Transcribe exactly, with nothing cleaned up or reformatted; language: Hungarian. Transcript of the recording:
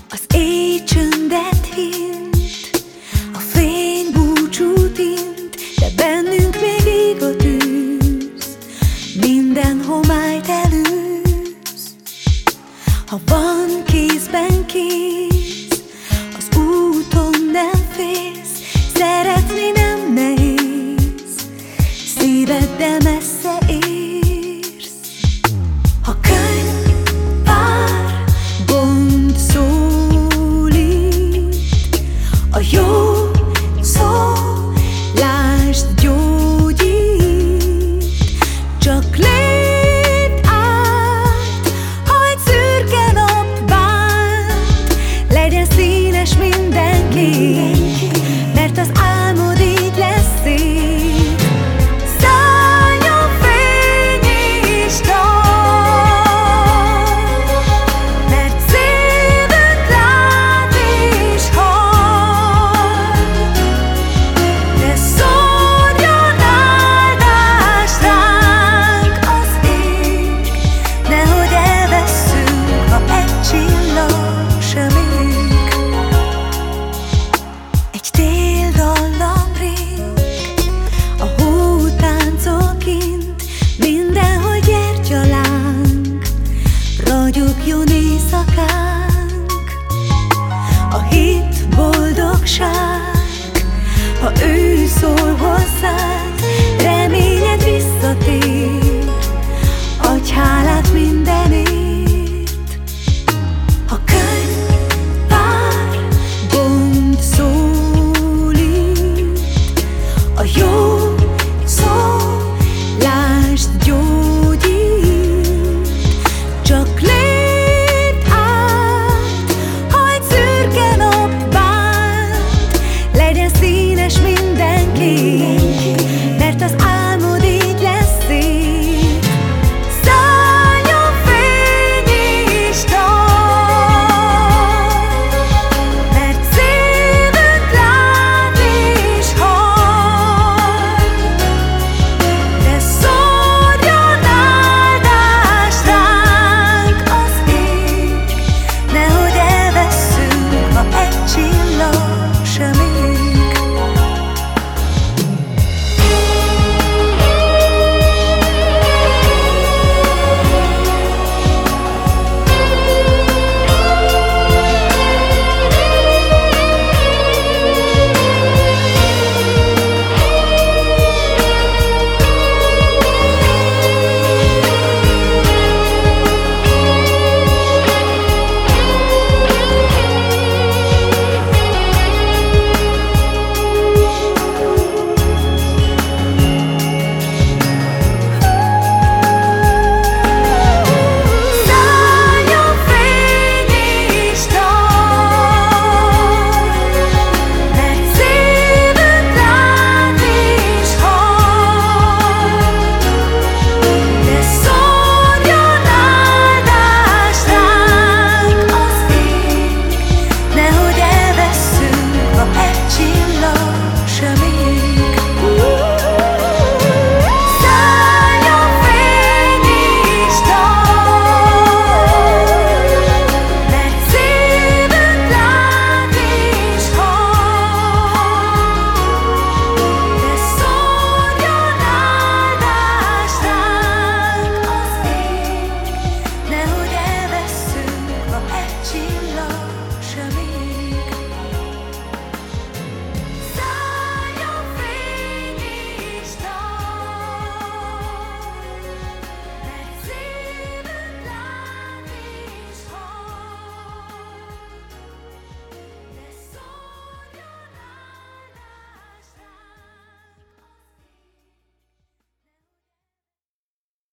Az éj csöndet hint, a fény búcsút int, de bennünk még ég a tűz, minden homályt elűz. Ha van kézben kéz, az úton nem félsz, szeretni nem nehéz, szíveddel messze érsz. Ha könyv vár, gond szólít, a jó szó, lásd, gyógyít. Csak lépd át, ha egy szürke nap bánt, legyen színes minden kép, mert az álmod így lesz szép. Szálljon fény és dal, mert szívünk lát és hall, de szórjon áldást ránk az ég, nehogy elvesszünk, ha egy csillag sem ég. Egy téldallam rég, a hó táncol kint, mindenhol gyertyalánk, ragyogjon éjszakánk. A hit boldogság, ha ő szól hozzánk.